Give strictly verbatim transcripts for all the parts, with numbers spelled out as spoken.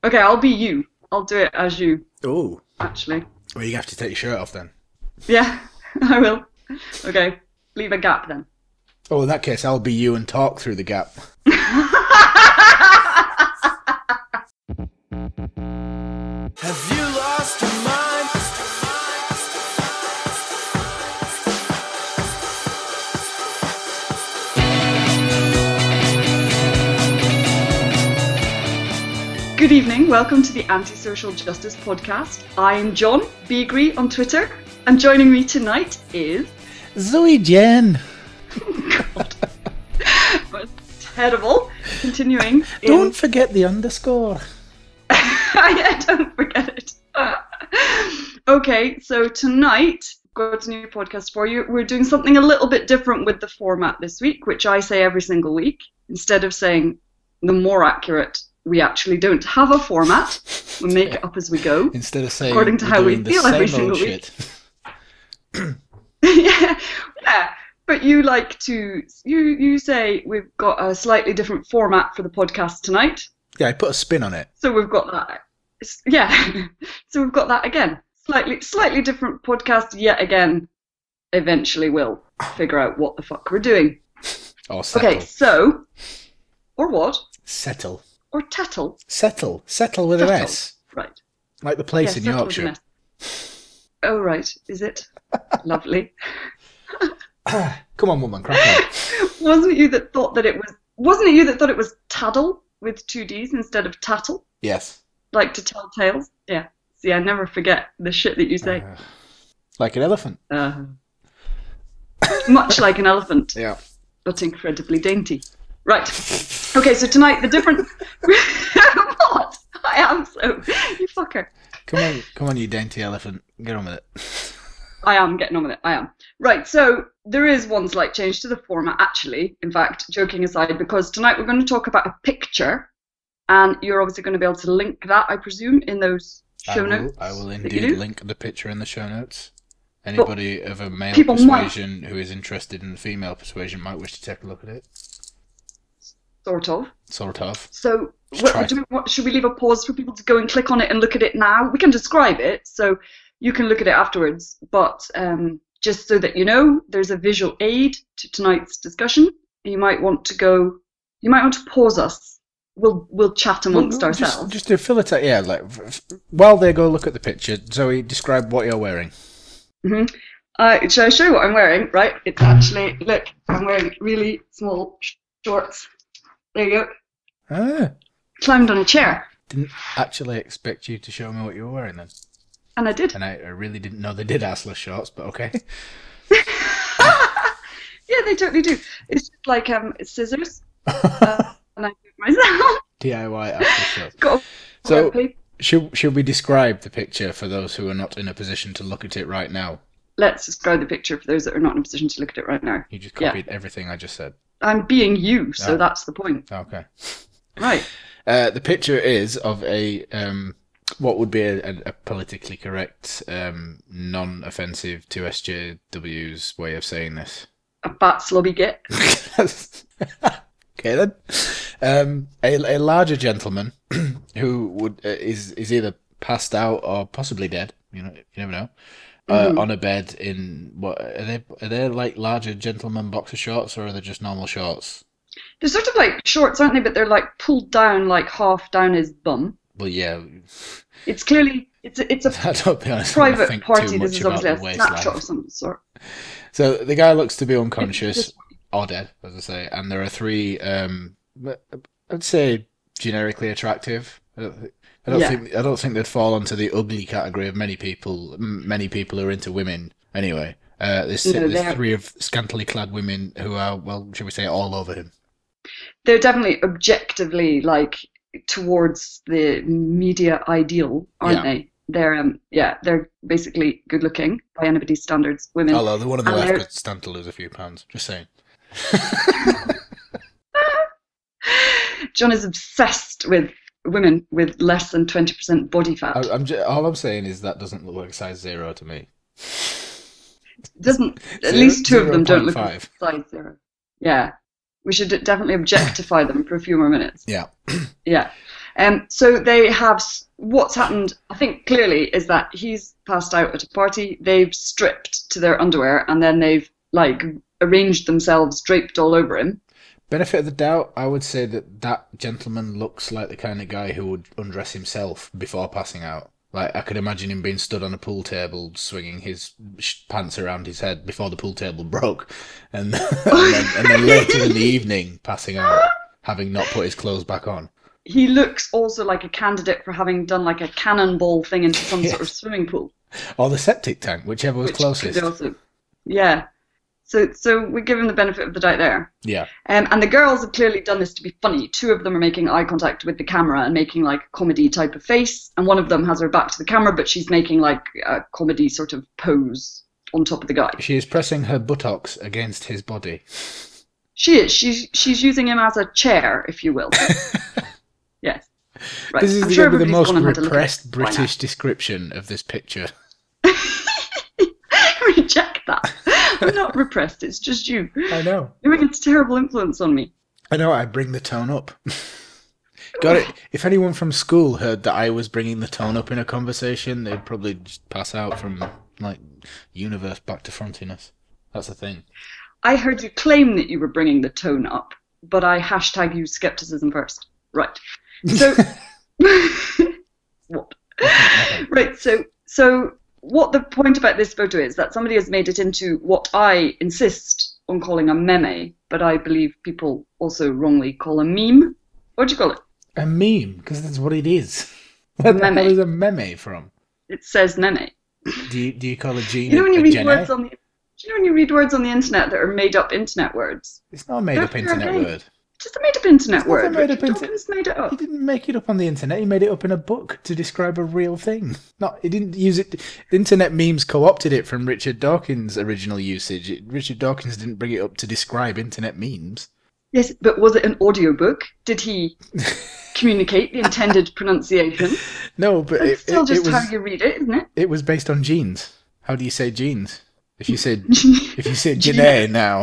Okay, I'll be you. I'll do it as you. Oh. Actually. Well, you have to take your shirt off then. Yeah, I will. Okay, leave a gap then. Oh, in that case, I'll be you and talk through the gap. Have you lost your mind? Good evening, welcome to the Anti-Social Justice Podcast. I'm John, Beagree on Twitter, and joining me tonight is... Zoe Jen. God. Terrible. Continuing. Don't in... forget the underscore. Yeah, don't forget it. Okay, so tonight, got a new podcast for you. We're doing something a little bit different with the format this week, which I say every single week. Instead of saying the more accurate, we actually don't have a format. We make it up as we go. Instead of saying according to how we feel every single week. yeah, yeah. But you like to you you say we've got a slightly different format for the podcast tonight. Yeah, I put a spin on it. So we've got that. It's, yeah. So we've got that again. Slightly slightly different podcast yet again. Eventually we'll figure out what the fuck we're doing. Or settle. Okay, so or what? Settle. Or tattle. Settle. Settle with Settle. an S. Right. Like the place Yeah, in settle with an Yorkshire. S. Oh right, is it? Lovely. Come on, woman, crack on. Wasn't it you that thought that it was? Wasn't it you that thought it was taddle with two D's instead of tattle? Yes. Like to tell tales? Yeah. See, I never forget the shit that you say. Uh, like an elephant. Uh, much like an elephant, Yeah. but incredibly dainty. Right. Okay, so tonight the different. What? I am so. You fucker. Come on, come on, you dainty elephant. Get on with it. I am getting on with it. I am. Right, so there is one slight change to the format, actually. In fact, joking aside, because tonight we're going to talk about a picture, and you're obviously going to be able to link that, I presume, in those show I will, notes. I will that indeed you do. link the picture in the show notes. Anybody of a male people might- persuasion who is interested in the female persuasion might wish to take a look at it. Sort of. Sort of. So, Just what, try. do we, what, should we leave a pause for people to go and click on it and look at it now? We can describe it, so you can look at it afterwards. But um, just so that you know, there's a visual aid to tonight's discussion. You might want to go. You might want to pause us. We'll we'll chat amongst Well, ourselves. Just, just to fill it out, yeah. Like f- f- while they go look at the picture, Zoe, describe what you're wearing. hmm Uh, shall I show you what I'm wearing? Right, it's actually look. I'm wearing really small sh- shorts. There you go. Ah, Climbed on a chair, didn't actually expect you to show me what you were wearing then, and I did. and I, I really didn't know they did assless shorts, but okay. Yeah, they totally do. It's just like um scissors, uh, and I do it myself. D I Y assless shorts. Got a So- web paper. Should should we describe the picture for those who are not in a position to look at it right now? Let's describe the picture for those that are not in a position to look at it right now. You just Yeah. copied everything I just said. I'm being you, so Oh. that's the point. Okay. Right. Uh, the picture is of a um, what would be a, a politically correct, um, non-offensive to S J W's way of saying this. A fat slobby git. Okay then. Um, a, a larger gentleman who would uh, is is either passed out or possibly dead. You know, you never know. Uh, Mhm. On a bed in what are they? Are they like larger gentleman boxer shorts or are they just normal shorts? They're sort of like shorts, aren't they? But they're like pulled down, like half down his bum. Well, yeah. It's clearly it's a, it's a I don't be honest. I don't private think party. too This much is about obviously the a snapshot waistline. of some sort. So the guy looks to be unconscious Just- or dead, as I say, and there are three. Um, I'd say generically attractive. I don't, think, I don't Yeah. think I don't think they'd fall into the ugly category of many people. m- Many people are into women anyway. Uh, there's, No, there's they're- three of scantily clad women who are, well, shall we say, all over him. They're definitely objectively like towards the media ideal, aren't Yeah. they? They're um yeah, they're basically good looking by anybody's standards. Women. Although the one on the And left they're- could stand to lose a few pounds. Just saying. John is obsessed with women with less than twenty percent body fat. I, I'm just, all I'm saying is that doesn't look like size zero to me. Doesn't at Zero- least two of them don't look zero like point five. size zero. Yeah, we should definitely objectify them for a few more minutes. Yeah. Yeah. Um, so they have, s- what's happened, I think clearly, is that he's passed out at a party, they've stripped to their underwear, and then they've, like, arranged themselves draped all over him. Benefit of the doubt, I would say that that gentleman looks like the kind of guy who would undress himself before passing out. Like, I could imagine him being stood on a pool table, swinging his sh- pants around his head before the pool table broke, and, and, then, and then later in the evening passing out, having not put his clothes back on. He looks also like a candidate for having done like a cannonball thing into some sort of Yes. swimming pool. Or the septic tank, whichever was which closest. could also, yeah. So so we give him the benefit of the doubt there. Yeah. Um, and the girls have clearly done this to be funny. Two of them are making eye contact with the camera and making like a comedy type of face, and one of them has her back to the camera, but she's making like a comedy sort of pose on top of the guy. She is pressing her buttocks against his body. She is. She's she's using him as a chair, if you will. Yes. Right. This is I'm going sure to be the everybody's most gone and had a look at repressed it by now. British description of this picture. Reject that. I'm not repressed. It's just you. I know. You're making a terrible influence on me. I know, I bring the tone up. Got it. If anyone from school heard that I was bringing the tone up in a conversation, they'd probably just pass out from, like, universe back to frontiness. That's the thing. I heard you claim that you were bringing the tone up, but I hashtag you skepticism first. Right. So, what? Right. So, so what the point about this photo is that somebody has made it into what I insist on calling a meme, but I believe people also wrongly call a meme. What do you call it? A meme, because that's what it is. Where the Meme. hell is a meme from? It says meme. Do you, do you call a gene You know when you a read Gen words A? on the, do you know when you read words on the internet that are made up internet words? It's not a made-up They're internet okay. word. Just a made up internet It's not a word. made-up Richard inter- Dawkins made it He up. didn't make it up on the internet. He made it up in a book to describe a real thing. Not, he didn't use it. The internet memes co-opted it from Richard Dawkins' original usage. It, Richard Dawkins didn't bring it up to describe internet memes. Yes, but was it an audiobook? Did he communicate the intended pronunciation? No, but It's it, still it, just it was how you read it, isn't it? it was based on genes. How do you say genes? If you said if you said Janae now,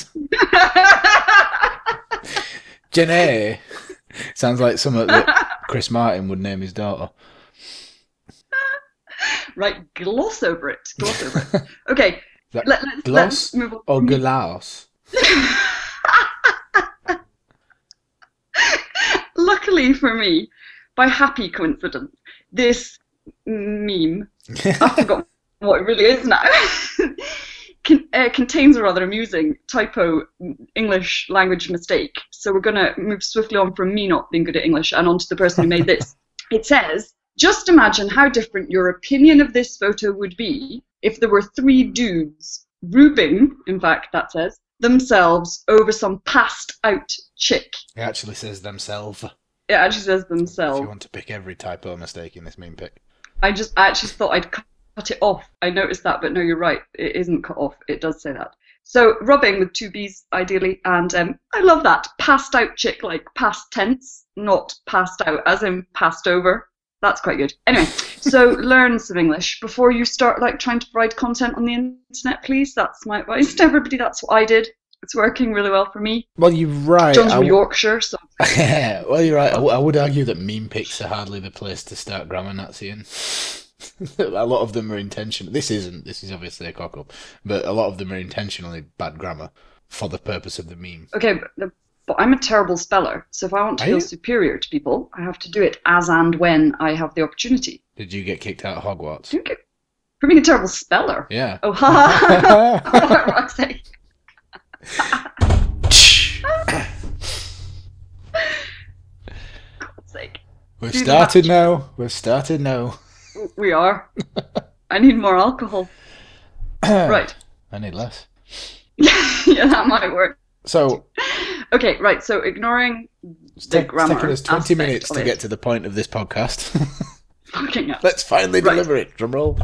Janae sounds like something that Chris Martin would name his daughter. Right, gloss over it. Gloss over it. Okay, Is that let, let's, gloss let's move on. or glass? Luckily for me, by happy coincidence, this meme, I've forgotten what it really is now, Con- uh, contains a rather amusing typo English language mistake. So we're going to move swiftly on from me not being good at English and on to the person who made this. It says, just imagine how different your opinion of this photo would be if there were three dudes rubing, in fact, that says, themselves over some passed out chick. It actually says themselves. It actually says If themselves. you want to pick every typo mistake in this meme pic. I just I actually thought I'd cut it off. I noticed that, but no, you're right. It isn't cut off. It does say that. So rubbing with two B's ideally, and um, I love that passed out chick, like past tense, not passed out as in passed over. That's quite good. Anyway, so learn some English before you start like trying to provide content on the internet, please. That's my advice to everybody. That's what I did. It's working really well for me. Well, you're right. John's I from w- Yorkshire, so well, you're right. I, w- I would argue that meme pics are hardly the place to start grammar Naziing. A lot of them are intentional. This isn't. This is obviously a cock up, but a lot of them are intentionally bad grammar for the purpose of the meme. okay, but, the, but I'm a terrible speller. So if I want to Are feel you? superior to people, I have to do it as and when I have the opportunity. Did you get kicked out of Hogwarts? Do you get for being a terrible speller? Yeah. Oh, ha ha! ha. For fuck's sake. God's sake. We've Do the started match. now. We've started now. We are. I need more alcohol. Right. I need less. Yeah, that might work. So Okay, right. So ignoring it's, the ta- it's grammar taken us twenty aspect minutes of to it. get to the point of this podcast. Fucking hell. Let's finally Right. deliver it. Drum roll.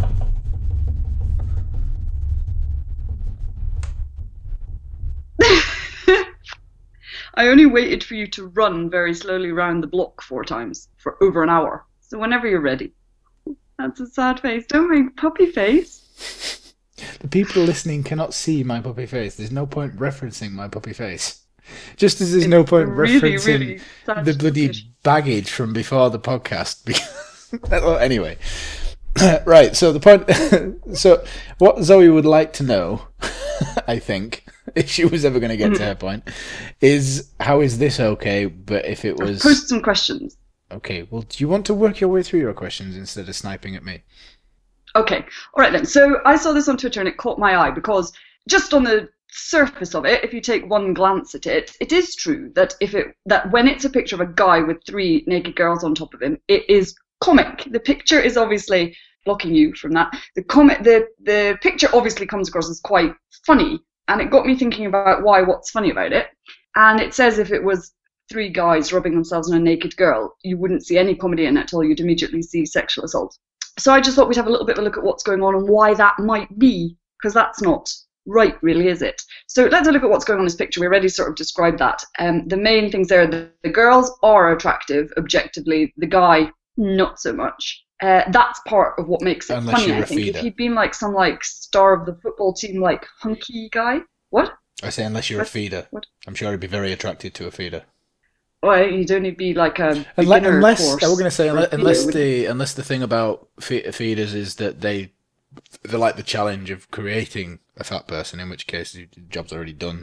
I only waited for you to run very slowly round the block four times for over an hour. So whenever you're ready. That's a sad face. Don't make puppy face. The people listening cannot see my puppy face. There's no point referencing my puppy face. Just as there's no point really, referencing really sad the bloody situation. baggage from before the podcast. Well, anyway, right. So the point. So what Zoe would like to know, I think, if she was ever going to get to her point, is how is this okay? But if it was Post some questions. okay, well, do you want to work your way through your questions instead of sniping at me? Okay, all right then. So I saw this on Twitter and it caught my eye because just on the surface of it, if you take one glance at it, it is true that if it that when it's a picture of a guy with three naked girls on top of him, it is comic. The picture is obviously blocking you from that. The comic, the the picture obviously comes across as quite funny, and it got me thinking about why. What's funny about it? And it says if it was three guys rubbing themselves on a naked girl, you wouldn't see any comedy in it at all. You'd immediately see sexual assault. So I just thought we'd have a little bit of a look at what's going on and why that might be, because that's not right, really, is it? So let's have a look at what's going on in this picture. We already sort of described that. Um, the main things there, the, the girls are attractive, objectively. The guy, not so much. Uh, that's part of what makes it Unless funny, you're I a think. feeder. If he'd been like some like star of the football team, like hunky guy. What? I say unless you're a What? feeder. What? I'm sure he'd be very attracted to a feeder. Well, he'd only be like a Unless, beginner unless course. I was going to say for a unless, feeder, unless wouldn't the unless the thing about fe- feeders is that they they like the challenge of creating a fat person, in which case the job's already done.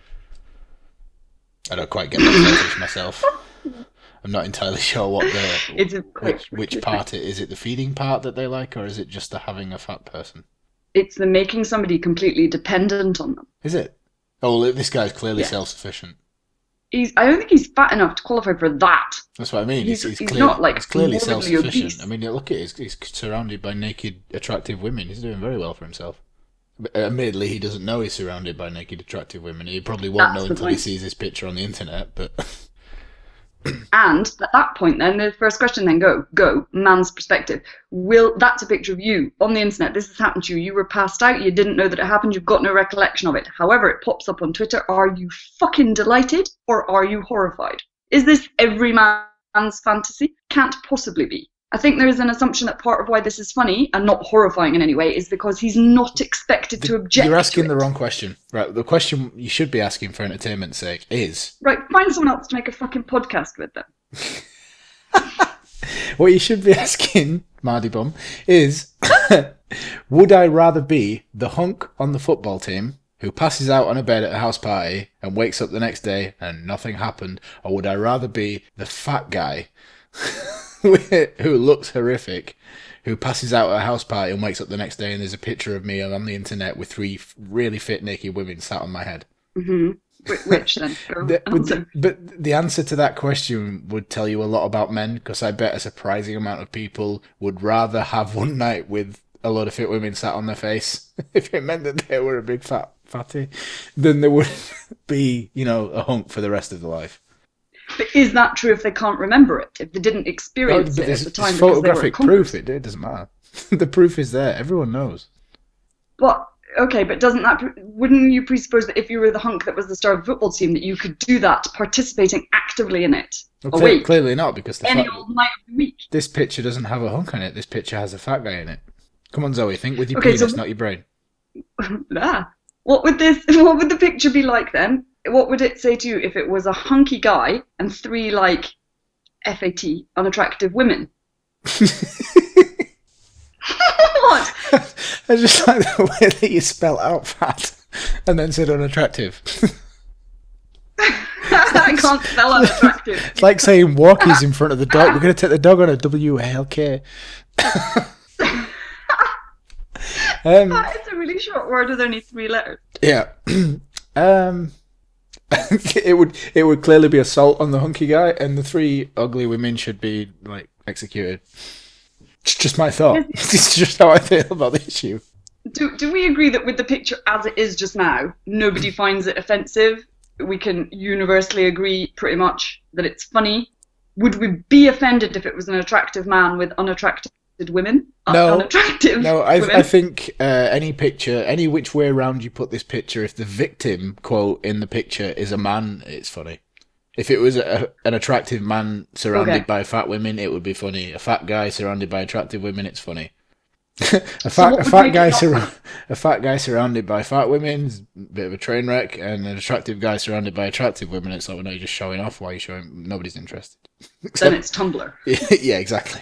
I don't quite get that fetish myself. I'm not entirely sure what the It's a quite which, which part it is. It the feeding part that they like, or is it just the having a fat person? It's the making somebody completely dependent on them. Is it? Oh, well, this guy's clearly Yeah. self-sufficient. He's, I don't think he's fat enough to qualify for that. That's what I mean. He's, He's- he's, he's clear, not, like, he's clearly morbidly self-sufficient. obese. I mean, yeah, look at it. He's, he's surrounded by naked, attractive women. He's doing very well for himself. But, uh, admittedly, he doesn't know he's surrounded by naked, attractive women. He probably won't That's know the until he point. sees this picture on the internet. But And at that point, then the first question then go go man's perspective. Will that's a picture of you on the internet? This has happened to you. You were passed out. You didn't know that it happened. You've got no recollection of it. However, it pops up on Twitter. Are you fucking delighted or are you horrified? Is this every man's fantasy? Can't possibly be. I think there is an assumption that part of why this is funny and not horrifying in any way is because he's not expected to object. you're asking to the it. wrong question. Right, the question you should be asking for entertainment's sake is... Right, find someone else to make a fucking podcast with them. What you should be asking, Mardy Bum, is... would I rather be the hunk on the football team who passes out on a bed at a house party and wakes up the next day and nothing happened, or would I rather be the fat guy who looks horrific, who passes out at a house party and wakes up the next day and there's a picture of me on the internet with three really fit naked women sat on my head? hmm Which then? Go The- but, answer. the, but the answer to that question would tell you a lot about men, because I bet a surprising amount of people would rather have one night with a lot of fit women sat on their face if it meant that they were a big fat fatty than there would be, you know, a hunk for the rest of their life. But is that true if they can't remember it? If they didn't Oh, experience but it there's, at the there's time because they were photographic unconscious? proof. It, it doesn't matter. The proof is there. Everyone knows. But okay, but doesn't that pre- wouldn't you presuppose that if you were the hunk that was the star of the football team that you could do that, participating actively in it, Well, cle- awake clearly not, because the any fact, old night of the week? this picture doesn't have a hunk on it. This picture has a fat guy in it. Come on, Zoe, think with your Okay, penis, so- not your brain. Ah. What would this? What would the picture be like then? What would it say to you if it was a hunky guy and three like F A T unattractive women? What? I just like the way that you spell out fat and then said unattractive. I can't spell unattractive. It's like saying walkies in front of the dog. We're going to take the dog on a W A L K. um, It's a really short word with only three letters. yeah. um, it would it would clearly be assault on the hunky guy, and the three ugly women should be like executed. It's just my thought. It's just how I feel about the issue. Do do we agree that with the picture as it is just now, nobody finds it offensive? We can universally agree pretty much that it's funny. Would we be offended if it was an attractive man with unattractive women? Uh, No. unattractive No, I, women? I think uh, any picture, any which way around you put this picture, if the victim quote in the picture is a man, it's funny. If it was a, an attractive man surrounded Okay. by fat women, it would be funny. A fat guy surrounded by attractive women, it's funny. a So fat, what a would fat make it guy, not surra- funny? a fat guy surrounded by fat women is a bit of a train wreck, and an attractive guy surrounded by attractive women. It's like, well, no, you're just showing off. Why are you showing? Nobody's interested. Then it's Tumblr. Yeah, exactly.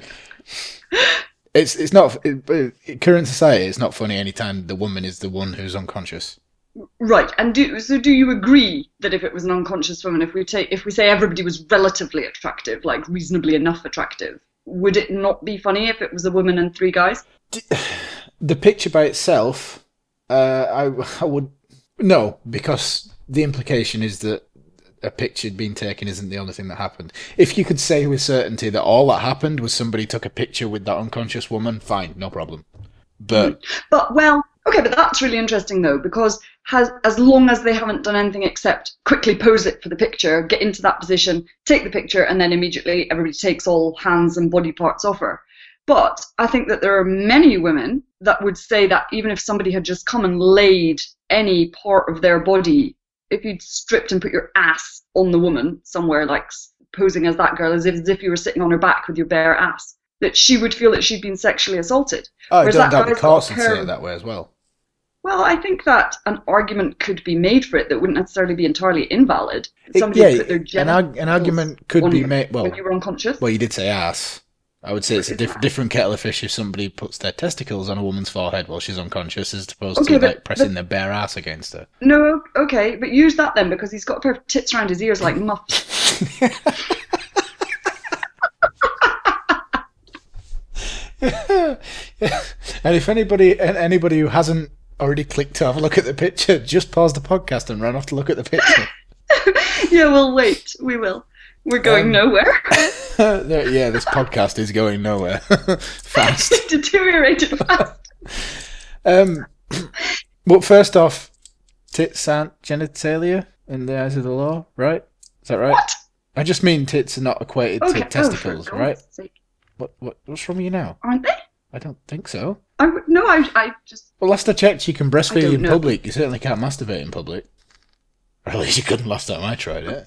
It's it's not it, it, current society. It's not funny anytime the woman is the one who's unconscious. Right, and do so. Do you agree that if it was an unconscious woman, if we take, if we say everybody was relatively attractive, like reasonably enough attractive, would it not be funny if it was a woman and three guys? The picture by itself, uh, I I would no, because the implication is that a picture being taken isn't the only thing that happened. If you could say with certainty that all that happened was somebody took a picture with that unconscious woman, fine, no problem. But But well, okay, but that's really interesting though, because has as long as they haven't done anything except quickly pose it for the picture, get into that position, take the picture, and then immediately everybody takes all hands and body parts off her. But I think that there are many women that would say that even if somebody had just come and laid any part of their body, if you'd stripped and put your ass on the woman somewhere, like posing as that girl, as if, as if you were sitting on her back with your bare ass, that she would feel that she'd been sexually assaulted. I Whereas don't that doubt the guy's course got would a say pair it of- that way as well. Well, I think that an argument could be made for it that wouldn't necessarily be entirely invalid. It- Somebody yeah, put their an, genitals arg- an argument could on be you made. Well, when you were unconscious. well, you did say ass. I would say it's a What is diff- that? different kettle of fish if somebody puts their testicles on a woman's forehead while she's unconscious, as opposed Okay, to but- like pressing but- their bare ass against her. No, okay, but use that then, because he's got a pair of tits around his ears like muffs. And if anybody and anybody who hasn't already clicked to have a look at the picture, just pause the podcast and run off to look at the picture. Yeah, we'll wait. We will. We're going Um, nowhere. There- yeah, this podcast is going nowhere fast. It deteriorated fast. Um, but first off, tits aren't genitalia in the eyes of the law, right? Is that right? What? I just mean tits are not equated Okay. to testicles, oh, for right? God's sake. What, what what's wrong with you now? Aren't they? I don't think so. I would, no, I, I just. Well, last I checked, you can I breastfeed don't in know. public. You certainly can't masturbate in public. Or at least you couldn't last time I tried it.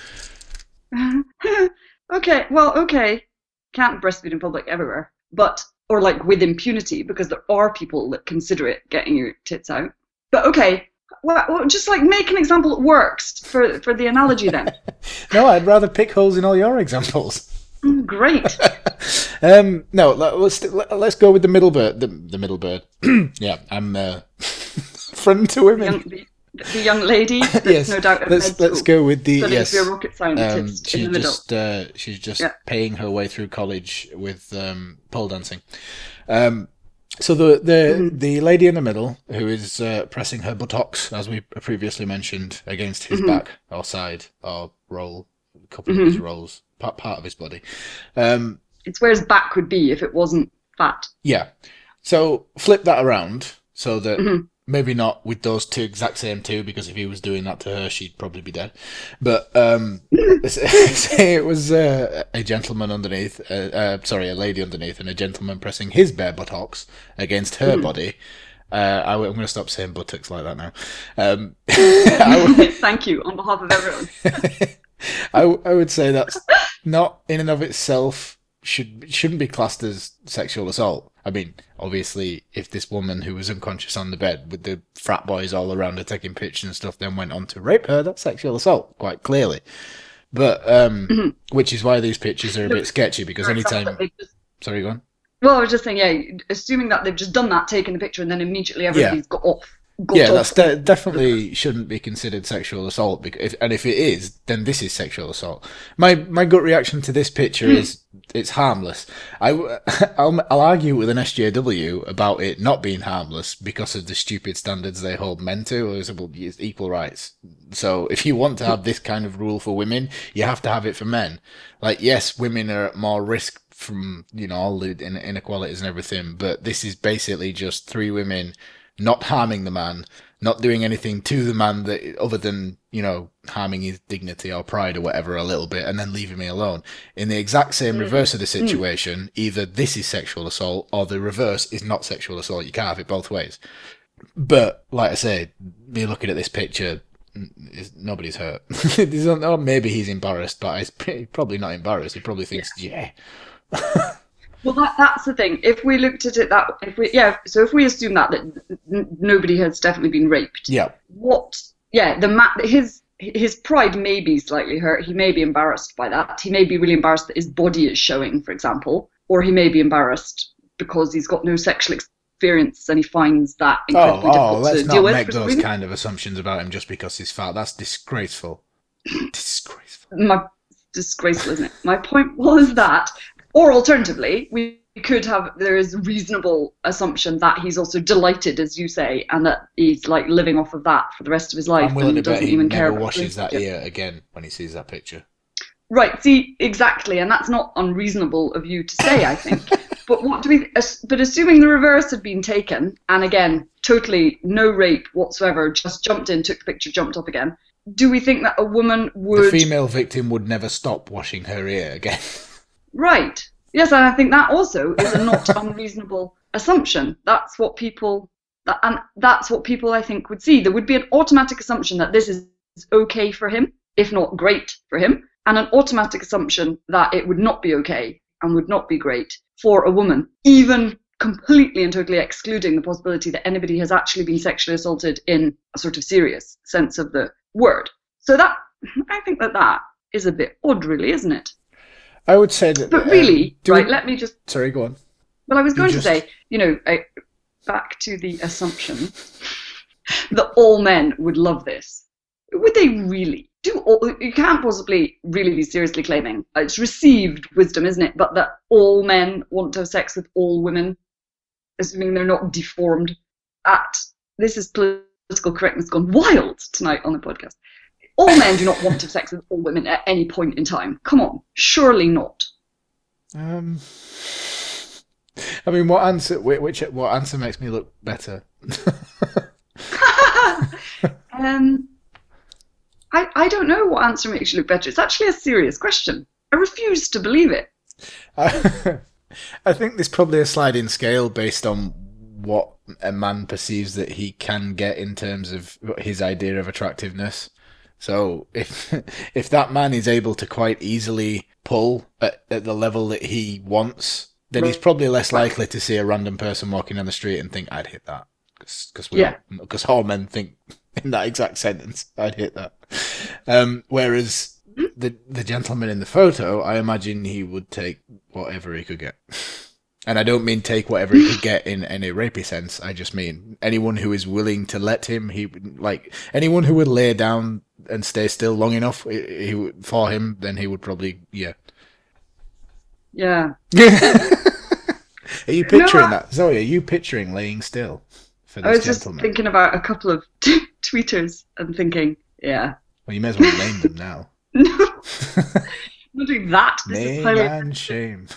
Hmm. Okay, well, okay. Can't breastfeed in public everywhere, but or like with impunity, because there are people that consider it getting your tits out. But okay, well, well, just like make an example that works for for the analogy then. No, I'd rather pick holes in all your examples. Mm, Great. Um, no, let- let's let's go with the middle bird. The, the middle bird. Yeah, I'm uh, friend to The women. young, the, the young lady. That's Yes, no doubt. at let's med let's school, go with the studying yes. to be a rocket scientist Um, in she's the middle. just uh, she's just Yeah. paying her way through college with um, pole dancing. Um, so the the Mm-hmm. the lady in the middle who is uh, pressing her buttocks, as we previously mentioned, against his Mhm. back or side or roll, a couple Mhm. of his rolls, part part of his body. Um, It's where his back would be if it wasn't fat. yeah. So flip that around so that Mhm. maybe not with those two exact same two, because if he was doing that to her, she'd probably be dead. But um, say it was uh, a gentleman underneath, uh, uh, sorry, a lady underneath, and a gentleman pressing his bare buttocks against her Mhm. body. Uh, I, am going to stop saying buttocks like that now. Um, I, would, Thank you on behalf of everyone. I, w- I would say that's not in and of itself should shouldn't be classed as sexual assault. I mean, obviously, if this woman who was unconscious on the bed with the frat boys all around her taking pictures and stuff then went on to rape her, that's sexual assault, quite clearly. But um, Mhm. which is why these pictures are a bit sketchy, because For example, anytime, they've just- sorry, go on. Well, I was just saying, yeah, assuming that they've just done that, taken the picture, and then immediately everybody's got off. Got Yeah, off. that's de- definitely shouldn't be considered sexual assault. Because if, and if it is, then this is sexual assault. My my gut reaction to this picture is it's harmless. I w- I'll, I'll argue with an S J W about it not being harmless because of the stupid standards they hold men to. Or well, it's equal rights. So if you want to have this kind of rule for women, you have to have it for men. Like, yes, women are at more risk from, you know, all the in- inequalities and everything, but this is basically just three women not harming the man, not doing anything to the man that other than, you know, harming his dignity or pride or whatever a little bit, and then leaving me alone. In the exact same reverse of the situation, either this is sexual assault or the reverse is not sexual assault. You can't have it both ways. But like I say, me looking at this picture, is, nobody's hurt. There's no- or maybe he's embarrassed, but he's pretty, probably not embarrassed. He probably thinks, yeah. Well, that, that's the thing. If we looked at it that, if we, yeah, so if we assume that that n- nobody has definitely been raped, Yeah. what? Yeah, the ma- his his pride may be slightly hurt. He may be embarrassed by that. He may be really embarrassed that his body is showing, for example, or he may be embarrassed because he's got no sexual experience and he finds that Oh, incredibly oh, difficult let's to not deal with. make for some those reason. kind of assumptions about him just because he's fat. That's disgraceful. Disgraceful. My disgraceful, isn't it? My point was that, or alternatively, we could have there is reasonable assumption that he's also delighted, as you say, and that he's like living off of that for the rest of his life I'm willing to and bet doesn't he even care never about washes that it. ear again when he sees that picture. Right, see, exactly, and that's not unreasonable of you to say, I think. But what do we? as- But assuming the reverse had been taken, and again, totally no rape whatsoever, just jumped in, took the picture, jumped up again. Do we think that a woman would? The female victim would never stop washing her ear again. Right. Yes, and I think that also is a not unreasonable assumption. That's what people, that, and that's what people I think would see. There would be an automatic assumption that this is okay for him, if not great for him, and an automatic assumption that it would not be okay and would not be great for a woman, even completely and totally excluding the possibility that anybody has actually been sexually assaulted in a sort of serious sense of the word. So that, I think that that is a bit odd, really, isn't it? I would say that. But um, really, do right, we- let me just, Sorry, go on. well, I was You going just- to say, you know, I, back to the assumption that all men would love this. Would they really? Do all, you can't possibly really be seriously claiming, it's received wisdom, isn't it, but that all men want to have sex with all women, assuming they're not deformed. At This is political correctness gone wild tonight on the podcast. All men do not want to have sex with all women at any point in time. Come on, surely not. Um, I mean, what answer? whi- Which what answer makes me look better? um, I I don't know what answer makes you look better. It's actually a serious question. I refuse to believe it. I, I think there's probably a sliding scale based on what a man perceives that he can get in terms of his idea of attractiveness. So if if that man is able to quite easily pull at, at the level that he wants, then he's probably less likely to see a random person walking down the street and think, I'd hit that. Because we Yeah. because all men think in that exact sentence, I'd hit that. Um, whereas the the gentleman in the photo, I imagine he would take whatever he could get. And I don't mean take whatever he could get in any rapey sense. I just mean anyone who is willing to let him. He would- like anyone who would lay down and stay still long enough. He, he would- for him, then he would probably yeah. Yeah. Are you picturing I- that, Zoe? Are you picturing laying still for I was this just gentleman? thinking about a couple of t- tweeters and thinking, yeah. Well, you may as well name them now. No, I'm not doing that. This is Name highly and shame.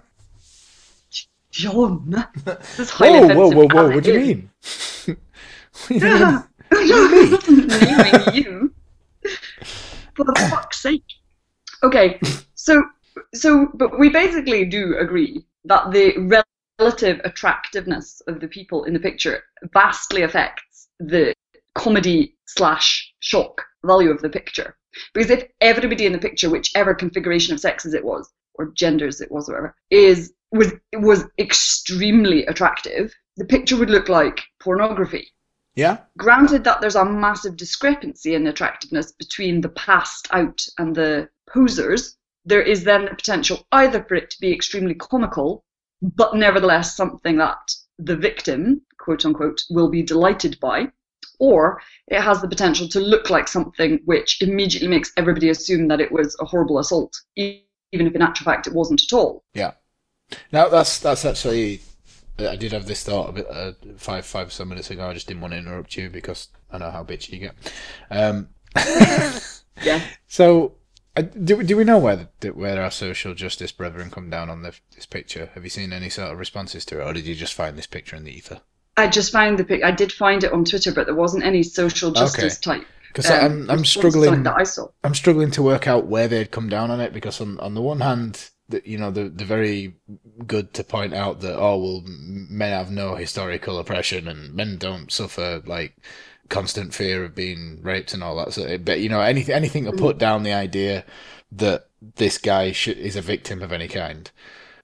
John. This is highly Whoa, offensive. whoa, whoa, whoa! as What do you it is. mean? What do you mean? Naming you. For the fuck's sake. Okay, so so but we basically do agree that the rel- relative attractiveness of the people in the picture vastly affects the comedy slash shock value of the picture. Because if everybody in the picture, whichever configuration of sexes it was, or genders it was, or whatever, is was was extremely attractive, the picture would look like pornography. Yeah. Granted that there's a massive discrepancy in attractiveness between the passed out and the posers, there is then the potential either for it to be extremely comical, but nevertheless something that the victim, quote unquote, will be delighted by, or it has the potential to look like something which immediately makes everybody assume that it was a horrible assault, e- even if in actual fact it wasn't at all. Yeah. Now that's that's actually. I did have this thought a bit uh, five five or so minutes ago. I just didn't want to interrupt you because I know how bitchy you get. Um, Yeah. So, uh, do do we know where the, where our social justice brethren come down on the, this picture? Have you seen any sort of responses to it, or did you just find this picture in the ether? I just found the pic. I did find it on Twitter, but there wasn't any social justice type. Because um, I'm I'm response to struggling. something that I saw. I'm struggling to work out where they'd come down on it because on on the one hand, the, you know, the the very good to point out that oh well, men have no historical oppression and men don't suffer like constant fear of being raped and all that. So, but you know, anything anything to put down the idea that this guy should, is a victim of any kind.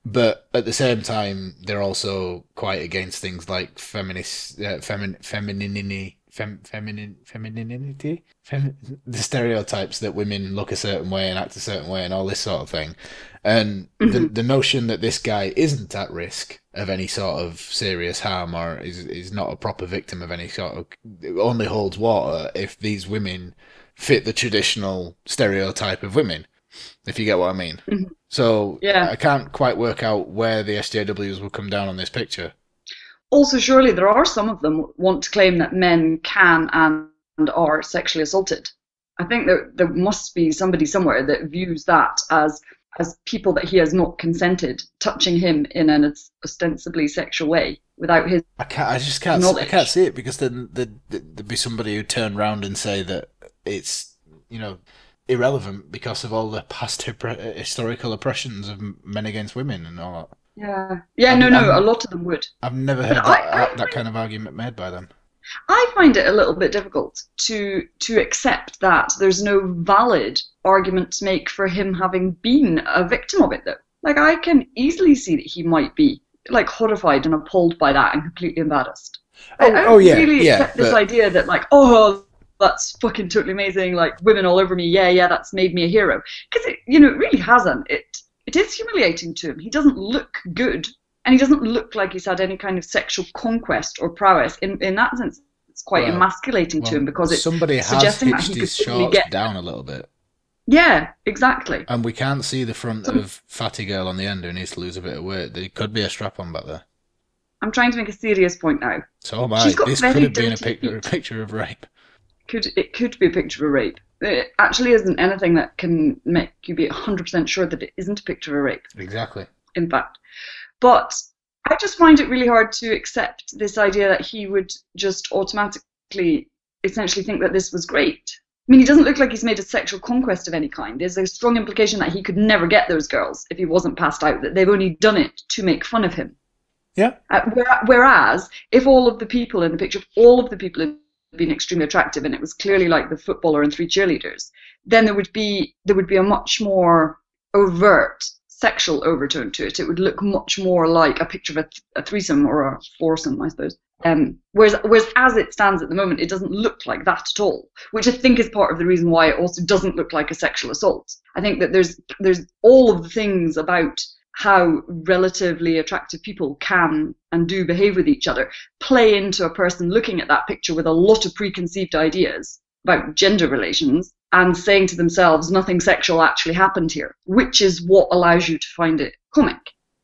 But at the same time, they're also quite against things like feminist, uh, femin, femininity, fem, feminin, femininity, fem, the stereotypes that women look a certain way and act a certain way and all this sort of thing. And the Mhm. the notion that this guy isn't at risk of any sort of serious harm or is is not a proper victim of any sort of, it only holds water if these women fit the traditional stereotype of women, if you get what I mean. Mhm. So Yeah. I can't quite work out where the S J Ws will come down on this picture. Also, surely there are some of them want to claim that men can and are sexually assaulted. I think that there must be somebody somewhere that views that as as people that he has not consented touching him in an ostensibly sexual way without his I can't. I just can't. I can't see it because then there'd, there'd be somebody who turn around and say that it's, you know, irrelevant because of all the past hippo- historical oppressions of men against women and all that. Yeah, yeah, I'm- no, no, I'm- a lot of them would. I've never heard But that, I- I that find- kind of argument made by them. I find it a little bit difficult to to accept that there's no valid argument to make for him having been a victim of it, though. Like, I can easily see that he might be like horrified and appalled by that and completely embarrassed. I, Oh- I don't oh, yeah, really yeah, accept this but- idea that like, oh, that's fucking totally amazing, like women all over me, yeah, yeah, that's made me a hero. Because it, you know, it really hasn't. It it is humiliating to him. He doesn't look good. And he doesn't look like he's had any kind of sexual conquest or prowess. In in that sense, it's quite Well, emasculating to Well, him because it's somebody has suggesting that hitched he his could suddenly shorts get- down a little bit, yeah, exactly. and we can't see the front Some- of fatty girl on the end who needs to lose a bit of weight. There could be a strap on back there. I'm trying to make a serious point now. So am I. She's got This very could have been a dirty picture, a feet. picture of rape. Could it could be a picture of a rape? It actually isn't anything that can make you be one hundred percent sure that it isn't a picture of a rape. Exactly. In fact, but I just find it really hard to accept this idea that he would just automatically, essentially think that this was great. I mean, he doesn't look like he's made a sexual conquest of any kind. There's a strong implication that he could never get those girls if he wasn't passed out, that they've only done it to make fun of him. Yeah. Uh, where- whereas, if all of the people in the picture, if all of the people had been extremely attractive and it was clearly like the footballer and three cheerleaders, then there would be there would be a much more overt sexual overtone to it. It would look much more like a picture of a, th- a threesome or a foursome, I suppose. Um, whereas, whereas as it stands at the moment, it doesn't look like that at all, which I think is part of the reason why it also doesn't look like a sexual assault. I think that there's there's all of the things about how relatively attractive people can and do behave with each other play into a person looking at that picture with a lot of preconceived ideas about gender relations and saying to themselves, nothing sexual actually happened here, which is what allows you to find it comic.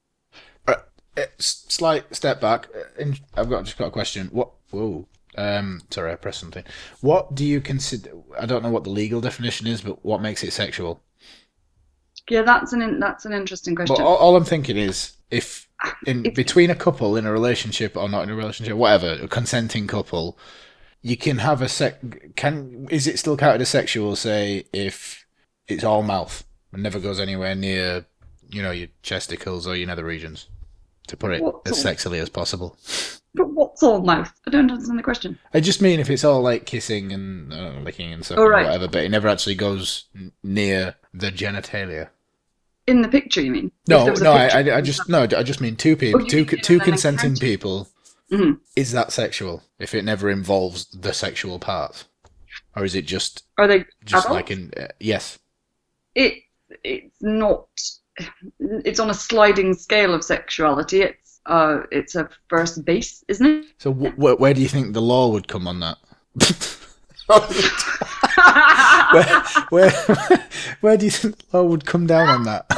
Uh, s- slight step back. Uh, in- I've got just got a question. What? Whoa. Um. Sorry, I pressed something. What do you consider? I don't know what the legal definition is, but what makes it sexual? Yeah, that's an in, that's an interesting question. But all, all I'm thinking is, if in It's- between a couple in a relationship or not in a relationship, whatever, a consenting couple, you can have a sec. Can is it still counted as sexual? Say if it's all mouth and never goes anywhere near, you know, your chesticles or your nether regions, to put it What as sort? sexily as possible. But what's all mouth? I don't understand the question. I just mean if it's all like kissing and uh, licking and stuff Oh, and right. whatever, but it never actually goes n- near the genitalia. In the picture, you mean? If No, there was a no, I, picture- I, I just no, I just mean two people, Oh, you two mean co- in two an consenting encounter? people. Mhm. Is that sexual if it never involves the sexual part, or is it just Are they just adults? like in uh, yes? it it's not it's on a sliding scale of sexuality. It's uh it's a first base, isn't it? So wh- wh- where do you think the law would come on that? where, where where do you think the law would come down on that?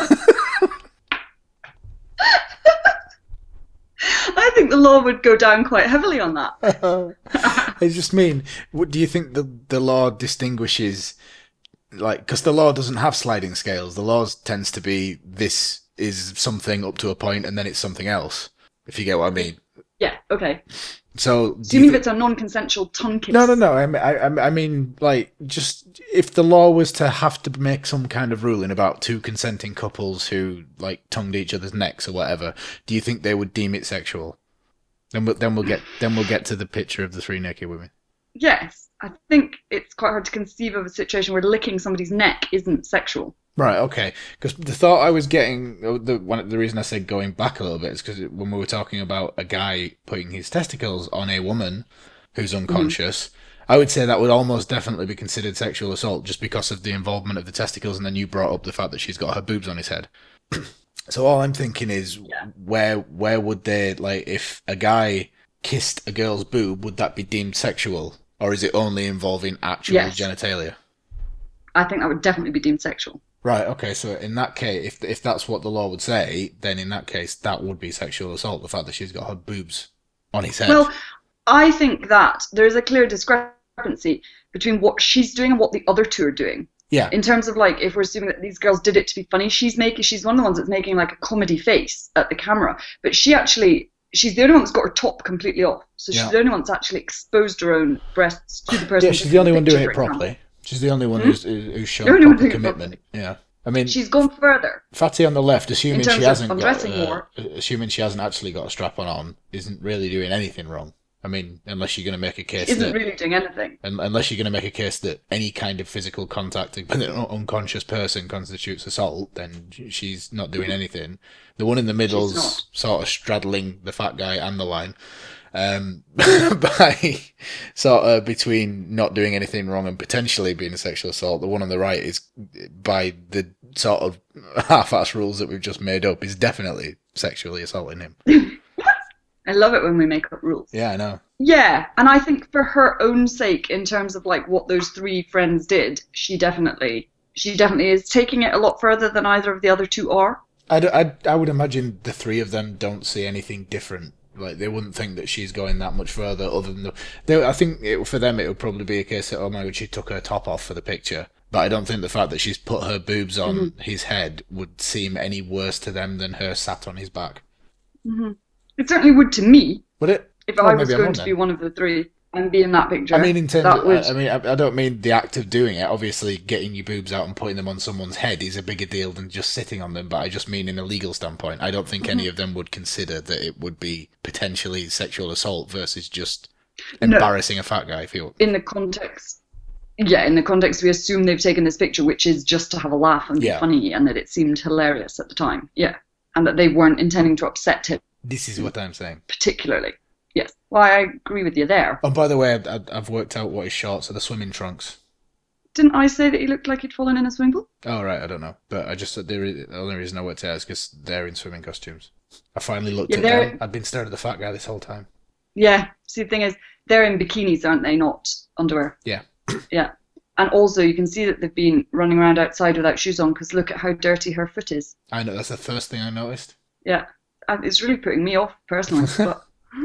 I think the law would go down quite heavily on that. I just mean, what do you think the the law distinguishes? Like, because the law doesn't have sliding scales. The law tends to be this is something up to a point, and then it's something else. If you get what I mean. Yeah, okay. So, do So you mean thi- if it's a non-consensual tongue kiss? no, no, no. I, mean- I, I I mean, like, just if the law was to have to make some kind of ruling about two consenting couples who like tongued each other's necks or whatever, do you think they would deem it sexual? Then we'll then we'll get then we'll get to the picture of the three naked women. yes, I think it's quite hard to conceive of a situation where licking somebody's neck isn't sexual. Right, okay. Because the thought I was getting, the one the reason I said going back a little bit is because when we were talking about a guy putting his testicles on a woman who's unconscious, mm-hmm. I would say that would almost definitely be considered sexual assault just because of the involvement of the testicles, and then you brought up the fact that she's got her boobs on his head. So all I'm thinking is, yeah. where where would they, like, if a guy kissed a girl's boob, would that be deemed sexual? Or is it only involving actual yes. genitalia? I think that would definitely be deemed sexual. Right, okay, so in that case, if if that's what the law would say, then in that case, that would be sexual assault, the fact that she's got her boobs on his head. Well, I think that there is a clear discrepancy between what she's doing and what the other two are doing. Yeah. In terms of, like, if we're assuming that these girls did it to be funny, she's making, she's one of the ones that's making, like, a comedy face at the camera. But she actually, she's the only one that's got her top completely off. So she's yeah. the only one that's actually exposed her own breasts to the person. Yeah, she's the only one doing it properly. She's the only one hmm? who's, who's shown proper commitment. Yeah, I mean, she's gone further. Fatty on the left, assuming she hasn't got, uh, assuming she hasn't actually got a strap-on on, isn't really doing anything wrong. I mean, unless you're going to make a case, she isn't that, really doing anything. Unless you're going to make a case that any kind of physical contact with an unconscious person constitutes assault, then she's not doing anything. The one in the middle's sort of straddling the fat guy and the line. Um, by sort of between not doing anything wrong and potentially being a sexual assault, the one on the right is, by the sort of half-ass rules that we've just made up, is definitely sexually assaulting him. I love it when we make up rules. Yeah, I know. Yeah, and I think for her own sake, in terms of like what those three friends did, she definitely, she definitely is taking it a lot further than either of the other two are. I, I, I would imagine the three of them don't see anything different. Like, they wouldn't think that she's going that much further other than the... They, I think it, for them it would probably be a case that, oh my god, she took her top off for the picture. But I don't think the fact that she's put her boobs on mm-hmm. his head would seem any worse to them than her sat on his back. Mm-hmm. It certainly would to me. Would it? If well, I was going to be one of the three and be in that picture. I mean, in terms that of, would... I mean, I, I don't mean the act of doing it. Obviously, getting your boobs out and putting them on someone's head is a bigger deal than just sitting on them. But I just mean in a legal standpoint. I don't think mm-hmm. any of them would consider that it would be potentially sexual assault versus just embarrassing no. a fat guy. If you in the context, yeah, in the context we assume they've taken this picture, which is just to have a laugh and be yeah. funny, and that it seemed hilarious at the time. Yeah, and that they weren't intending to upset him. This is what I'm saying. Particularly. Yes. Well, I agree with you there. Oh, by the way, I've, I've worked out what his shorts are, the swimming trunks. Didn't I say that he looked like he'd fallen in a swimming pool? Oh, right, I don't know. But I just said the only reason I worked out is because they're in swimming costumes. I finally looked yeah, at they're... them. I'd been staring at the fat guy this whole time. Yeah. See, the thing is, they're in bikinis, aren't they? Not underwear. Yeah. Yeah. And also, you can see that they've been running around outside without shoes on, because look at how dirty her foot is. I know, that's the first thing I noticed. Yeah. It's really putting me off, personally. But...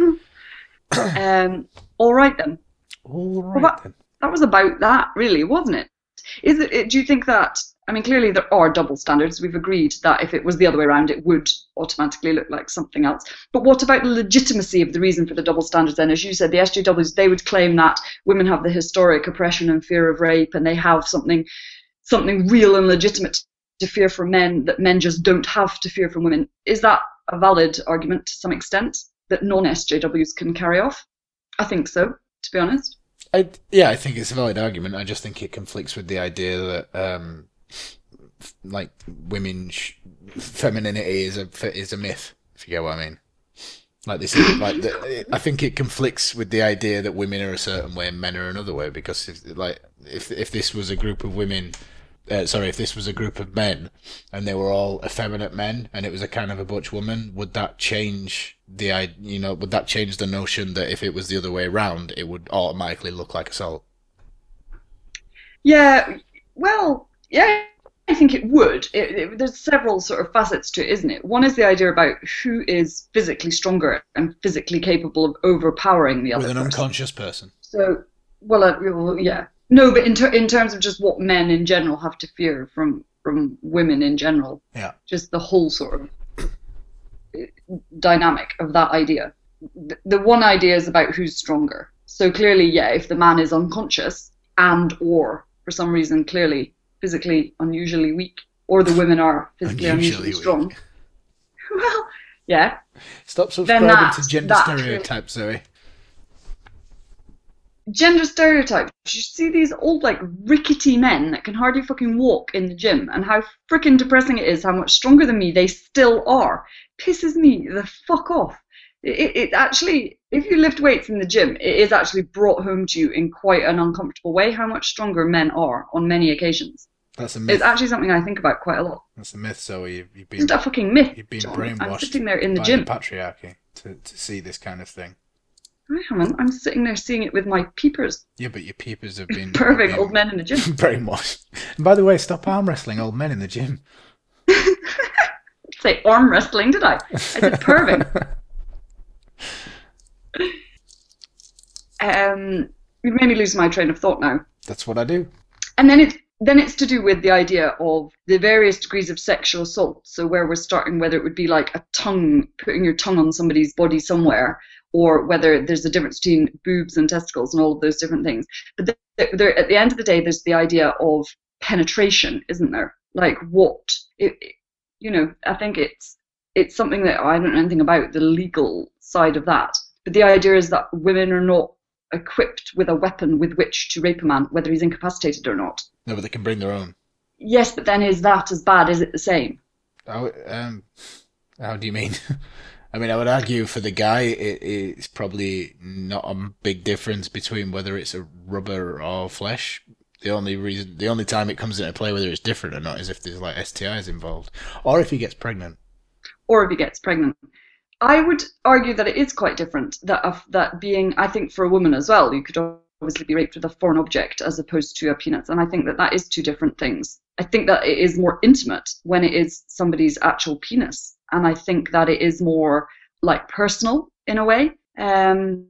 um, all right then. All right well, that, then. That was about that, really, wasn't it? Is it? Do you think that? I mean, clearly there are double standards. We've agreed that if it was the other way around, it would automatically look like something else. But what about the legitimacy of the reason for the double standards then? As you said, the S J Ws, they would claim that women have the historic oppression and fear of rape, and they have something, something real and legitimate to fear from men that men just don't have to fear from women. Is that a valid argument to some extent that non-S J Ws can carry off? I think so, to be honest. I, yeah, I think it's a valid argument. I just think it conflicts with the idea that, um, like, women, sh- femininity is a is a myth. If you get what I mean. Like this, is, like the, I think it conflicts with the idea that women are a certain way and men are another way. Because if, like, if if this was a group of women. Uh, sorry, if this was a group of men and they were all effeminate men and it was a kind of a butch woman, would that change the, you know, would that change the notion that if it was the other way around, it would automatically look like assault? Yeah, well, yeah, I think it would. It, it, there's several sort of facets to it, isn't it? One is the idea about who is physically stronger and physically capable of overpowering the other person. With an person. unconscious person. So, well, uh, well yeah. No, but in, ter- in terms of just what men in general have to fear from, from women in general. Yeah. Just the whole sort of dynamic of that idea. The, the one idea is about who's stronger. So clearly, yeah, if the man is unconscious and or for some reason clearly physically unusually weak, or the women are physically unusually, unusually strong. Well, yeah. Stop subscribing that, to gender stereotypes, Zoe. gender stereotypes. You see these old, like, rickety men that can hardly fucking walk in the gym, and how freaking depressing it is how much stronger than me they still are. Pisses me the fuck off. It, it actually, if you lift weights in the gym, it is actually brought home to you in quite an uncomfortable way how much stronger men are on many occasions. That's a myth. It's actually something I think about quite a lot. That's a myth, Zoe. You've, you've been, Isn't that a fucking myth, you've been John? brainwashed I'm sitting there in the by gym. the patriarchy to, to see this kind of thing. I haven't. I'm sitting there seeing it with my peepers. Yeah, but your peepers have been... Perfect been old men in the gym. brainwashed. And by the way, stop arm wrestling old men in the gym. Say arm wrestling, did I? I said perfect. um, you made me lose my train of thought now. That's what I do. And then it's then it's to do with the idea of the various degrees of sexual assault. So where we're starting, whether it would be like a tongue, putting your tongue on somebody's body somewhere, or whether there's a difference between boobs and testicles and all of those different things. But there, there, at the end of the day, there's the idea of penetration, isn't there? Like what, it, it, you know, I think it's it's something that I don't know anything about, the legal side of that. But the idea is that women are not equipped with a weapon with which to rape a man, whether he's incapacitated or not. No, but they can bring their own. Yes, but then is that as bad? Is it the same? How, um, how do you mean? I mean, I would argue for the guy, it, it's probably not a big difference between whether it's a rubber or flesh. The only reason, the only time it comes into play whether it's different or not is if there's like S T Is involved, or if he gets pregnant. Or if he gets pregnant. I would argue that it is quite different. That of that being, I think, for a woman as well, you could obviously be raped with a foreign object as opposed to a penis, and I think that that is two different things. I think that it is more intimate when it is somebody's actual penis, and I think that it is more like personal in a way. Um,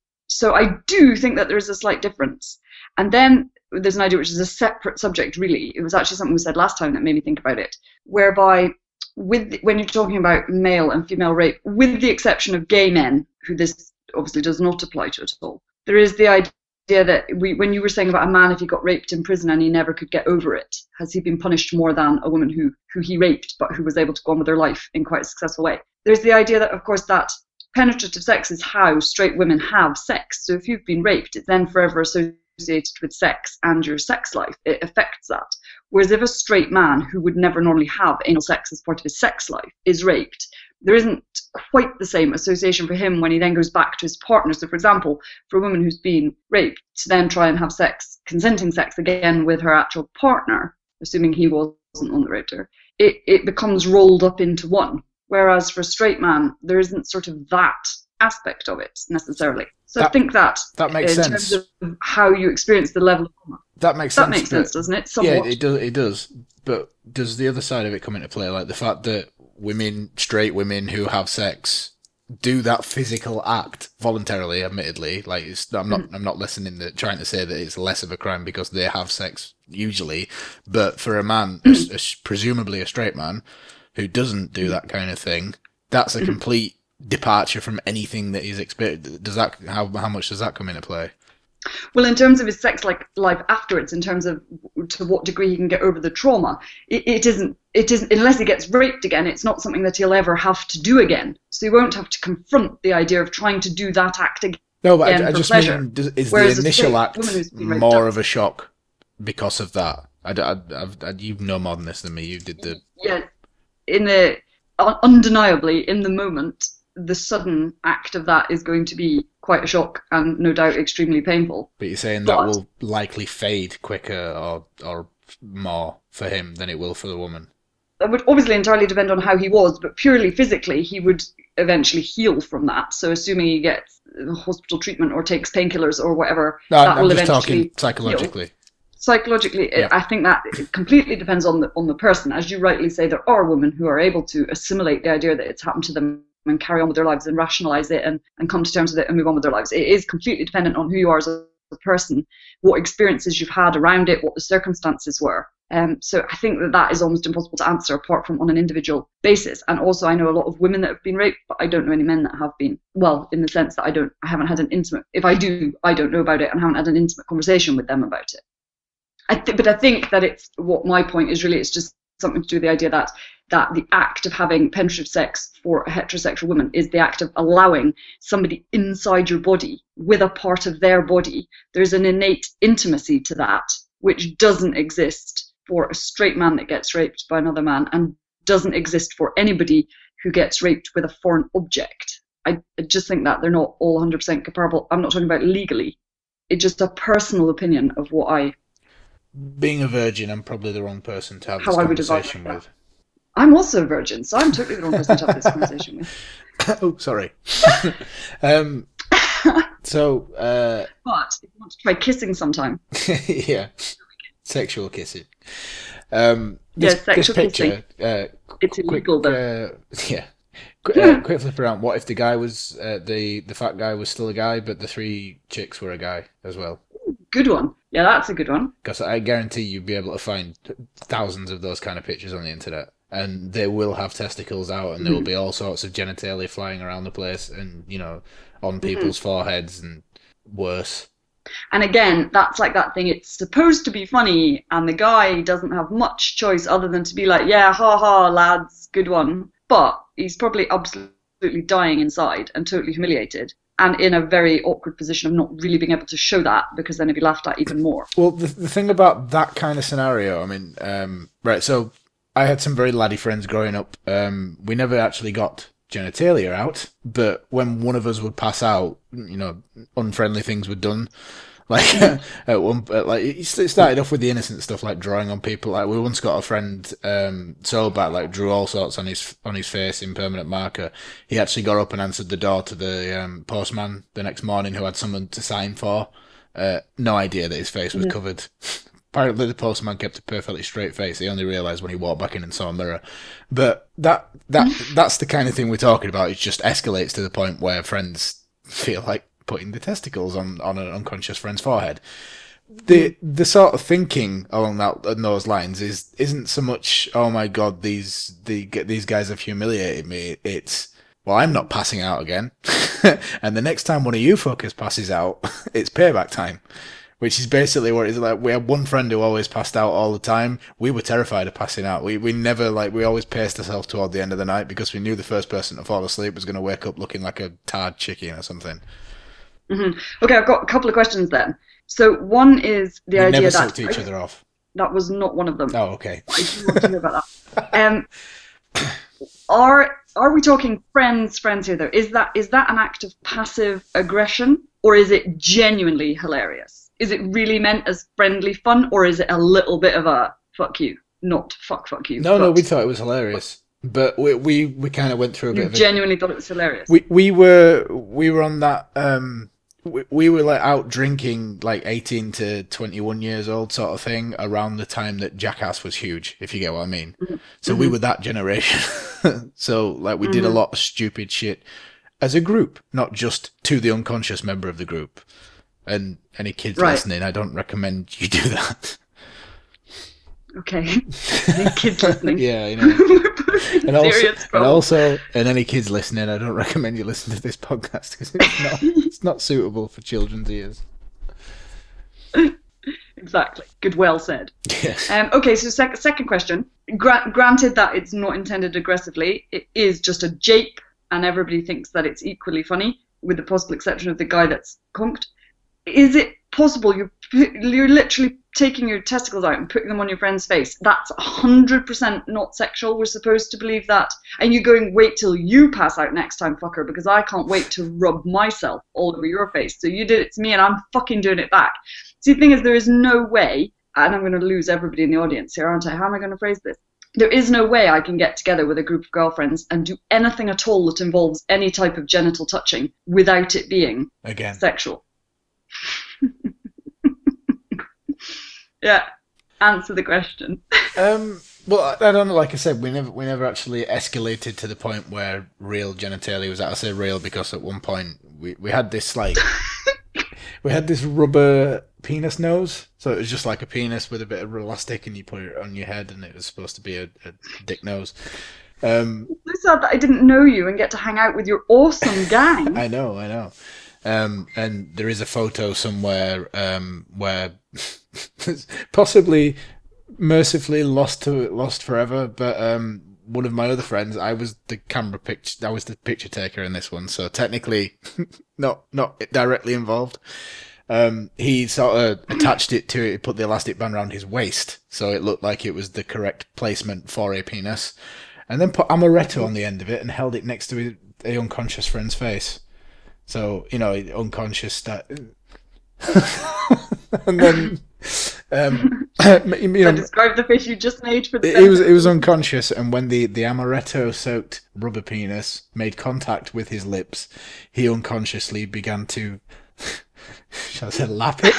so I do think that there is a slight difference. And then there's an idea which is a separate subject, really. It was actually something we said last time that made me think about it, whereby with when you're talking about male and female rape, with the exception of gay men, who this obviously does not apply to at all, there is the idea that we, when you were saying about a man, if he got raped in prison and he never could get over it, has he been punished more than a woman who, who he raped but who was able to go on with their life in quite a successful way? There's the idea that, of course, that penetrative sex is how straight women have sex. So if you've been raped, it's then forever associated with sex and your sex life. It affects that. Whereas if a straight man who would never normally have anal sex as part of his sex life is raped, there isn't quite the same association for him when he then goes back to his partner. So, for example, for a woman who's been raped to then try and have sex, consenting sex again with her actual partner, assuming he wasn't the one that raped her, it, it becomes rolled up into one. Whereas for a straight man, there isn't sort of that aspect of it necessarily. So that, I think that that makes in sense. terms of how you experience the level of trauma. That makes that sense. makes sense, doesn't it? Yeah, Somewhat. it does. It does. But does the other side of it come into play, like the fact that women, straight women who have sex, do that physical act voluntarily? Admittedly, like it's, I'm not. Mm. I'm not listening to trying to say that it's less of a crime because they have sex usually. But for a man, a, a, presumably a straight man, who doesn't do that kind of thing, that's a complete departure from anything that he's experienced. Does that how how much does that come into play? Well, in terms of his sex like life afterwards, in terms of to what degree he can get over the trauma, it, it isn't it isn't unless he gets raped again, it's not something that he'll ever have to do again. So he won't have to confront the idea of trying to do that act again. No, but I, I for just pleasure. mean, does, is Whereas the a initial straight act woman who's been raped more does. of a shock because of that? I, I, I've, I, you know more than this than me. You did the yeah, in the undeniably in the moment. The sudden act of that is going to be quite a shock and no doubt extremely painful. But you're saying but, that will likely fade quicker or or more for him than it will for the woman? That would obviously entirely depend on how he was, but purely physically he would eventually heal from that. So assuming he gets hospital treatment or takes painkillers or whatever, no, that I'm will just eventually talking psychologically. Heal. Psychologically, Yeah. I think that it completely depends on the on the person. As you rightly say, there are women who are able to assimilate the idea that it's happened to them and carry on with their lives and rationalize it and, and come to terms with it and move on with their lives. It is completely dependent on who you are as a person, what experiences you've had around it, what the circumstances were. Um, so I think that that is almost impossible to answer apart from on an individual basis. And also I know a lot of women that have been raped, but I don't know any men that have been. Well, in the sense that I don't, I haven't had an intimate, if I do, I don't know about it and haven't had an intimate conversation with them about it. I th- but I think that it's, what my point is really, it's just something to do with the idea that that the act of having penetrative sex for a heterosexual woman is the act of allowing somebody inside your body with a part of their body. There's an innate intimacy to that, which doesn't exist for a straight man that gets raped by another man, and doesn't exist for anybody who gets raped with a foreign object. I, I just think that they're not all one hundred percent comparable. I'm not talking about legally. It's just a personal opinion of what I... Being a virgin, I'm probably the wrong person to have How this I would advise conversation that. with. I'm also a virgin, so I'm totally the wrong person to have this conversation with. Oh, sorry. um, so, uh, But if you want to try kissing sometime, yeah, sexual kissing. Um, Yeah, this, sexual this picture, uh, it's quick, illegal though. uh, yeah. Qu- uh, quick flip around. What if the guy was uh, the the fat guy was still a guy, but the three chicks were a guy as well? Good one. Yeah, that's a good one. Because I guarantee you'd be able to find thousands of those kind of pictures on the internet, and they will have testicles out, and there will be all sorts of genitalia flying around the place, and you know, on people's mm-hmm. foreheads and worse. And again, that's like that thing. It's supposed to be funny, and the guy doesn't have much choice other than to be like, "Yeah, ha ha, lads, good one." But he's probably absolutely dying inside and totally humiliated, and in a very awkward position of not really being able to show that, because then he'd be laughed at even more. Well, the the thing about that kind of scenario, I mean, um, right, so I had some very laddie friends growing up. Um, we never actually got genitalia out, but when one of us would pass out, you know, unfriendly things were done. Like, at one, like it started off with the innocent stuff, like drawing on people. Like we once got a friend um, so bad, like drew all sorts on his on his face in permanent marker. He actually got up and answered the door to the um, postman the next morning, who had someone to sign for. Uh, no idea that his face was yeah. covered. Apparently, the postman kept a perfectly straight face. He only realised when he walked back in and saw a mirror. But that that that's the kind of thing we're talking about. It just escalates to the point where friends feel like putting the testicles on, on an unconscious friend's forehead. The the sort of thinking along that on those lines is isn't so much, oh my god, these the these guys have humiliated me. It's, well, I'm not passing out again, and the next time one of you fuckers passes out, it's payback time. Which is basically what it's like. We had one friend who always passed out all the time. We were terrified of passing out. We we never, like, we always paced ourselves toward the end of the night because we knew the first person to fall asleep was going to wake up looking like a tarred chicken or something. Mm-hmm. Okay, I've got a couple of questions then. So one is the we idea never that... sucked each other off. That was not one of them. Oh, okay. I do want to know about that. Um, are are we talking friends, friends here though? Is that is that an act of passive aggression, or is it genuinely hilarious? Is it really meant as friendly fun, or is it a little bit of a fuck you, not fuck fuck you? No, no, we thought it was hilarious. But we we, we kind of went through a bit you of a... genuinely thought it was hilarious? We we were we were on that... Um, we, we were like out drinking, like eighteen to twenty-one years old sort of thing, around the time that Jackass was huge, if you get what I mean. Mm-hmm. So mm-hmm. we were that generation. So like we mm-hmm. did a lot of stupid shit as a group, not just to the unconscious member of the group. And any kids right. listening, I don't recommend you do that. Okay. Any kids listening? Yeah, you know. and, also, and also, and any kids listening, I don't recommend you listen to this podcast because it's not, it's not suitable for children's ears. Exactly. Good, well said. Yes. Um, okay, so sec- second question. Gra- granted that it's not intended aggressively, it is just a jape, and everybody thinks that it's equally funny, with the possible exception of the guy that's conked. Is it possible you're, you're literally taking your testicles out and putting them on your friend's face? That's one hundred percent not sexual. We're supposed to believe that. And you're going, wait till you pass out next time, fucker, because I can't wait to rub myself all over your face. So you did it to me and I'm fucking doing it back. See, the thing is, there is no way, and I'm going to lose everybody in the audience here, aren't I? How am I going to phrase this? There is no way I can get together with a group of girlfriends and do anything at all that involves any type of genital touching without it being Again. sexual. Yeah, answer the question. um, well, I don't know. Like I said, we never we never actually escalated to the point where real genitalia was out. I say real because at one point we, we had this like we had this rubber penis nose, so it was just like a penis with a bit of elastic, and you put it on your head, and it was supposed to be a, a dick nose. Um, it's sad that I didn't know you and get to hang out with your awesome gang. I know, I know. Um, and there is a photo somewhere um, where possibly mercifully lost to lost forever. But um, one of my other friends, I was the camera picture, I was the picture taker in this one, so technically not not directly involved. Um, he sort of attached it to it, put the elastic band around his waist, so it looked like it was the correct placement for a penis, and then put amaretto on the end of it and held it next to his, a unconscious friend's face. So, you know, unconscious that, and then, um, you know, So describe the face you just made for the it was it was unconscious, and when the the amaretto-soaked rubber penis made contact with his lips, he unconsciously began to, shall I say, lap it.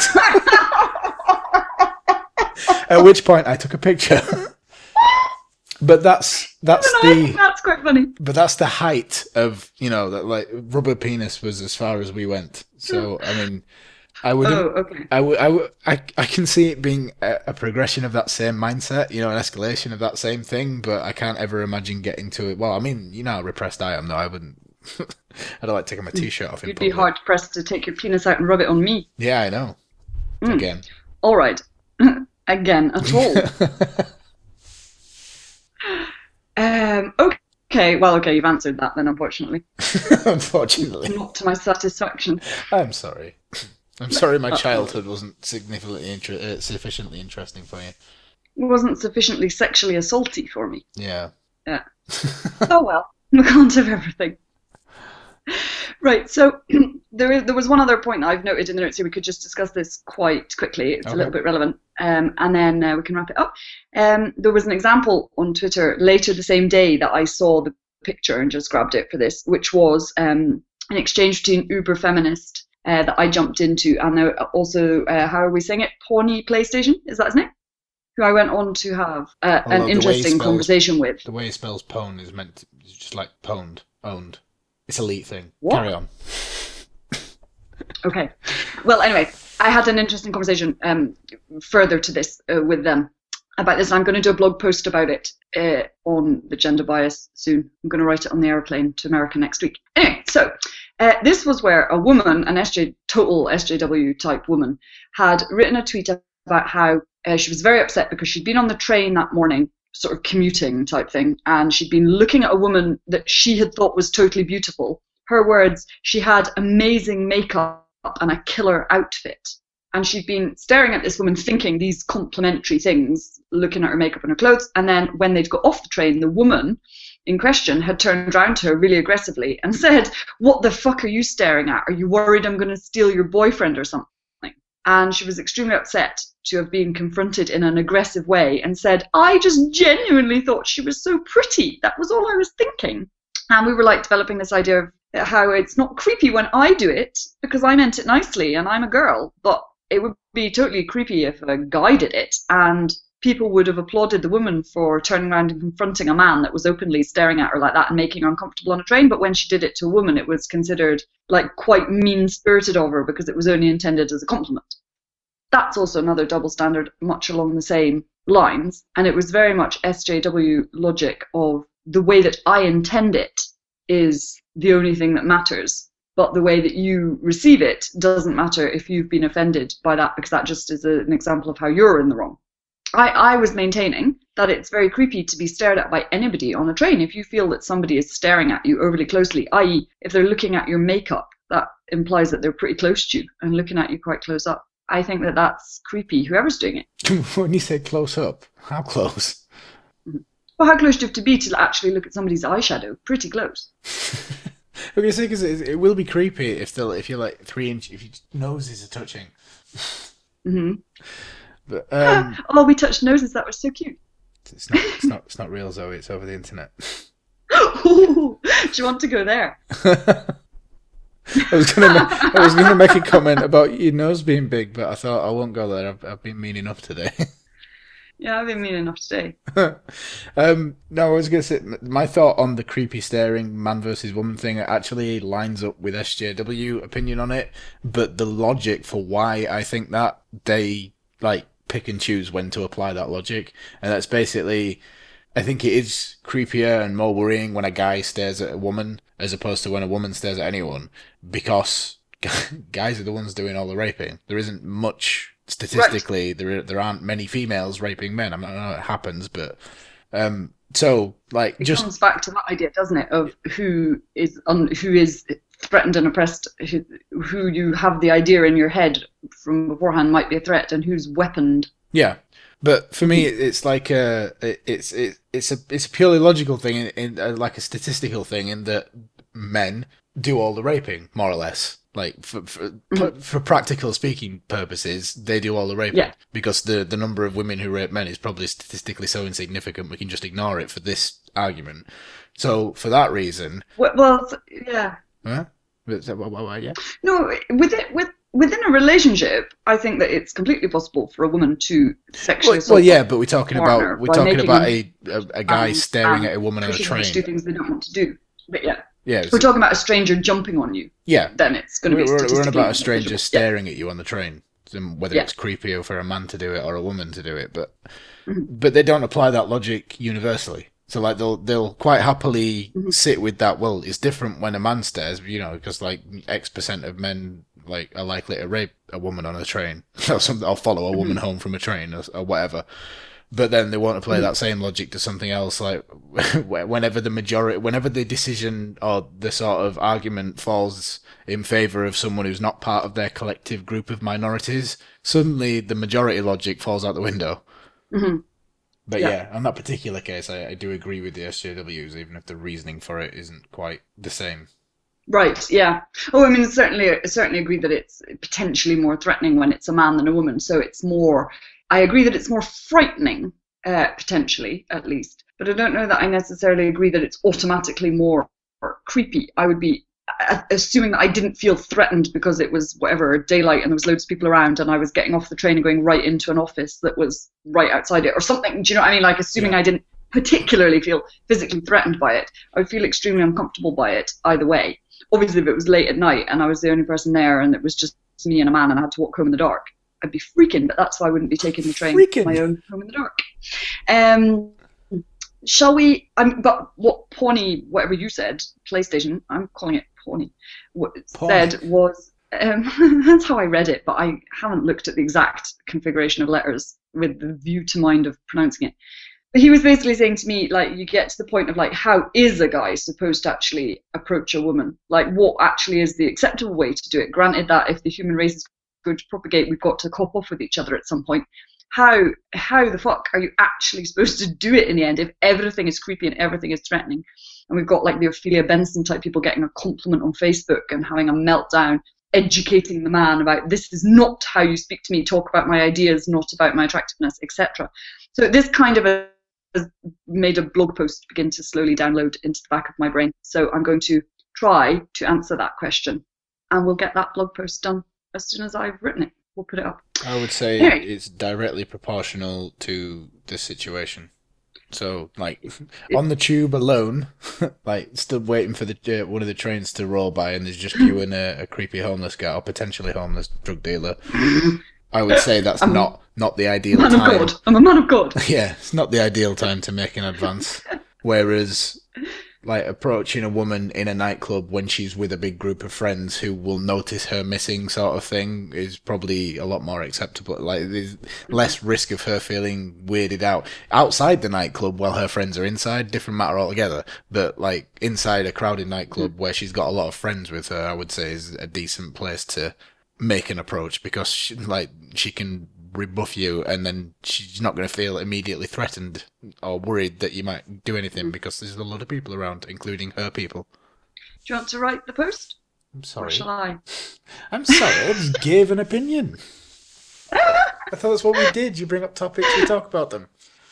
At which point, I took a picture. But that's that's the that's quite funny. But that's the height of, you know, that like rubber penis was as far as we went. So I mean, I would Oh, okay. I would I would I, I can see it being a, a progression of that same mindset, you know, an escalation of that same thing. But I can't ever imagine getting to it. Well, I mean, you know how repressed I am. No, I wouldn't. I don't like taking my t-shirt off in You'd public. be hard pressed to take your penis out and rub it on me. Yeah, I know. Mm. Again. All right. Again, at all. Um, okay, well, okay, you've answered that then, unfortunately. Unfortunately. Not to my satisfaction. I'm sorry. I'm sorry my childhood wasn't significantly inter- uh, sufficiently interesting for you. It wasn't sufficiently sexually assaulty for me. Yeah. Yeah. Oh well, we can't have everything. Right, so there is, there was one other point that I've noted in the notes here. We could just discuss this quite quickly. It's Okay. a little bit relevant, um, and then uh, we can wrap it up. Um, there was an example on Twitter later the same day that I saw the picture and just grabbed it for this, which was um, an exchange between Uber Feminist uh, that I jumped into, and there also, uh, how are we saying it, Pawnee PlayStation, is that his name? Who I went on to have uh, Although an the way he interesting spells- conversation with. The way he spells pwn is meant to, it's just like pwned, owned. It's a elite thing. What? Carry on. Okay. Well, anyway, I had an interesting conversation um, further to this uh, with them about this. I'm going to do a blog post about it uh, on the gender bias soon. I'm going to write it on the airplane to America next week. Anyway, so uh, this was where a woman, an S J, total S J W type woman, had written a tweet about how uh, she was very upset because she'd been on the train that morning, sort of commuting type thing, and she'd been looking at a woman that she had thought was totally beautiful. Her words, she had amazing makeup and a killer outfit. And she'd been staring at this woman thinking these complimentary things, looking at her makeup and her clothes, and then when they'd got off the train, the woman in question had turned around to her really aggressively and said, "What the fuck are you staring at? Are you worried I'm going to steal your boyfriend or something?" And she was extremely upset to have been confronted in an aggressive way and said, "I just genuinely thought she was so pretty. That was all I was thinking." And we were like developing this idea of how it's not creepy when I do it because I meant it nicely and I'm a girl, but it would be totally creepy if a guy did it, and people would have applauded the woman for turning around and confronting a man that was openly staring at her like that and making her uncomfortable on a train. But when she did it to a woman, it was considered like quite mean-spirited of her because it was only intended as a compliment. That's also another double standard, much along the same lines, and it was very much S J W logic of the way that I intend it is the only thing that matters, but the way that you receive it doesn't matter if you've been offended by that, because that just is a, an example of how you're in the wrong. I, I was maintaining that it's very creepy to be stared at by anybody on a train. If you feel that somebody is staring at you overly closely, that is if they're looking at your makeup, that implies that they're pretty close to you and looking at you quite close up. I think that that's creepy, whoever's doing it. When you say close up, how close? Well, how close do you have to be to actually look at somebody's eyeshadow? Pretty close. I'm gonna say because it, it will be creepy if they if you're like three inch if your noses are touching. Mm-hmm. But um, oh, we touched noses. That was so cute. it's not it's not it's not real, Zoe. It's over the internet. Ooh, do you want to go there? I was gonna ma- I was gonna make a comment about your nose being big, but I thought I won't go there. I've, I've been mean enough today. Yeah, I've been mean enough today. um, no, I was going to say, my thought on the creepy staring man versus woman thing actually lines up with S J W opinion on it, but the logic for why I think that, they like pick and choose when to apply that logic, and that's basically, I think it is creepier and more worrying when a guy stares at a woman as opposed to when a woman stares at anyone, because guys are the ones doing all the raping. There isn't much statistically right. there there aren't many females raping men. I mean, I know it happens, but um, so like it just comes back to that idea, doesn't it, of who is un, who is threatened and oppressed, who, who you have the idea in your head from beforehand might be a threat, and who's weaponed. Yeah. But for me, it's like a it's it, it's a it's a purely logical thing, in, in uh, like a statistical thing, in that men do all the raping, more or less. Like for for, mm-hmm. for practical speaking purposes, they do all the raping yeah. because the the number of women who rape men is probably statistically so insignificant we can just ignore it for this argument. So for that reason, well, well yeah, huh? Yeah. No, with it with. Within a relationship, I think that it's completely possible for a woman to sexually assault. Well, yeah, but we're talking about we're talking about a, a a guy um, staring at a woman on a train. Do things they don't want to do. But yeah, yeah, we're talking about a stranger jumping on you. Yeah, then it's going to be. We're, we're on about a stranger staring yeah. at you on the train. Whether yeah. it's creepier for a man to do it or a woman to do it, but mm-hmm. but they don't apply that logic universally. So like they'll they'll quite happily mm-hmm. sit with that. Well, it's different when a man stares, you know, because like X percent of men like are likely to rape a woman on a train or something, or follow a woman mm-hmm. home from a train or, or whatever. But then they want to play mm-hmm. that same logic to something else, like whenever the majority, whenever the decision or the sort of argument falls in favour of someone who's not part of their collective group of minorities, suddenly the majority logic falls out the window. Mm-hmm. But yeah. yeah, on that particular case, I, I do agree with the S J Ws, even if the reasoning for it isn't quite the same. Right, yeah. Oh, I mean, certainly, I certainly agree that it's potentially more threatening when it's a man than a woman. So it's more, I agree that it's more frightening, uh, potentially, at least. But I don't know that I necessarily agree that it's automatically more creepy. I would be assuming that I didn't feel threatened because it was whatever, daylight and there was loads of people around and I was getting off the train and going right into an office that was right outside it or something. Do you know what I mean? Like assuming yeah. I didn't particularly feel physically threatened by it, I would feel extremely uncomfortable by it either way. Obviously, if it was late at night and I was the only person there and it was just me and a man and I had to walk home in the dark, I'd be freaking, but that's why I wouldn't be taking the train freaking. my own home in the dark. Um, shall we, um, but what Pawnee, whatever you said, PlayStation, I'm calling it Pawnee, what it said was, um, that's how I read it, but I haven't looked at the exact configuration of letters with the view to mind of pronouncing it. But he was basically saying to me, like, you get to the point of, like, how is a guy supposed to actually approach a woman? Like, what actually is the acceptable way to do it? Granted that if the human race is going to propagate, we've got to cop off with each other at some point. How how the fuck are you actually supposed to do it in the end if everything is creepy and everything is threatening? And we've got, like, the Ophelia Benson type people getting a compliment on Facebook and having a meltdown, educating the man about this is not how you speak to me, talk about my ideas, not about my attractiveness, et cetera. So this kind of a has made a blog post begin to slowly download into the back of my brain. So I'm going to try to answer that question and we'll get that blog post done as soon as I've written it. We'll put it up. I would say anyway. It's directly proportional to the situation. So, like, on the tube alone, like, still waiting for the uh, one of the trains to roll by and there's just you and a, a creepy homeless guy or potentially homeless drug dealer. I would say that's I'm not, not the ideal man time. Of God. I'm a man of God. Yeah, it's not the ideal time to make an advance. Whereas, like, approaching a woman in a nightclub when she's with a big group of friends who will notice her missing sort of thing is probably a lot more acceptable. Like, there's less risk of her feeling weirded out. Outside the nightclub while her friends are inside, different matter altogether. But, like, inside a crowded nightclub where she's got a lot of friends with her, I would say is a decent place to make an approach because she, like she can rebuff you and then she's not going to feel immediately threatened or worried that you might do anything because there's a lot of people around, including her people. Do you want to write the post? I'm sorry. Or shall I? I'm sorry, I just gave an opinion. I thought that's what we did. You bring up topics, we talk about them.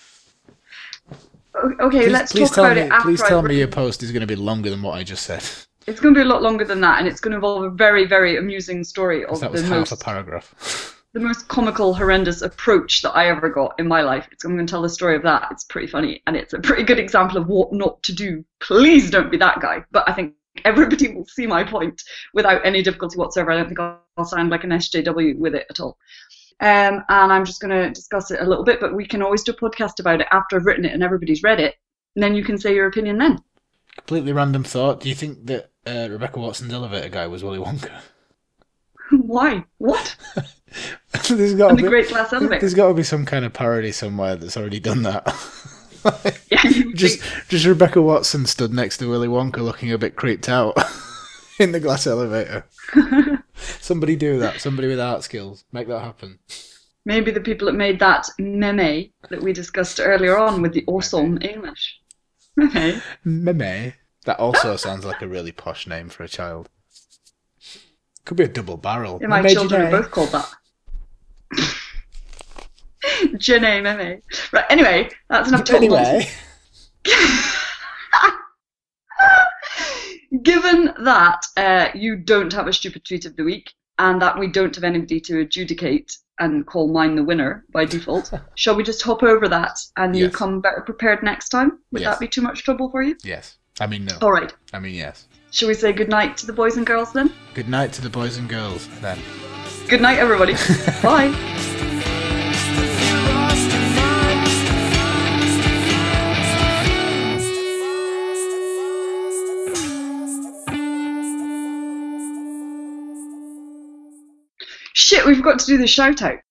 Okay, please, let's please talk tell about me, it after Please tell I've me written. your post is going to be longer than what I just said. It's going to be a lot longer than that, and it's going to involve a very, very amusing story of that was the half most, a paragraph. the most comical, horrendous approach that I ever got in my life. It's, I'm going to tell the story of that. It's pretty funny, and it's a pretty good example of what not to do. Please don't be that guy. But I think everybody will see my point without any difficulty whatsoever. I don't think I'll, I'll sound like an S J W with it at all. Um, and I'm just going to discuss it a little bit, but we can always do a podcast about it after I've written it and everybody's read it, and then you can say your opinion then. Completely random thought. Do you think that uh, Rebecca Watson's elevator guy was Willy Wonka? Why? What? there's got And to the be, Great Glass Elevator. there's got to be some kind of parody somewhere that's already done that. Yeah, you just, think- just Rebecca Watson stood next to Willy Wonka, looking a bit creeped out in the glass elevator. Somebody do that. Somebody with art skills, make that happen. Maybe the people that made that meme that we discussed earlier on with the awesome English. Okay. Meme. That also sounds like a really posh name for a child. Could be a double barrel. Yeah, my Meme children are Janae. both called that. Janae meme. Right, anyway, that's enough total Anyway, nonsense. Given that uh, you don't have a stupid tweet of the week, and that we don't have anybody to adjudicate and call mine the winner by default, shall we just hop over that and you Yes. come better prepared next time? Would Yes. that be too much trouble for you? yes. I mean, no. All right. I mean, yes. Shall we say goodnight to the boys and girls then? Good night to the boys and girls, then. Good night, everybody. Bye. Shit, we forgot to do the shout out.